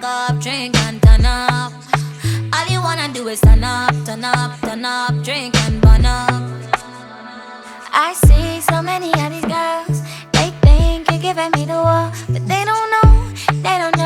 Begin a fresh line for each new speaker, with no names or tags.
back up, drink and turn up. All you wanna do is turn up, turn up, turn up, drink and burn up. I see so many of these girls, they think you're giving me the world, but they don't know, they don't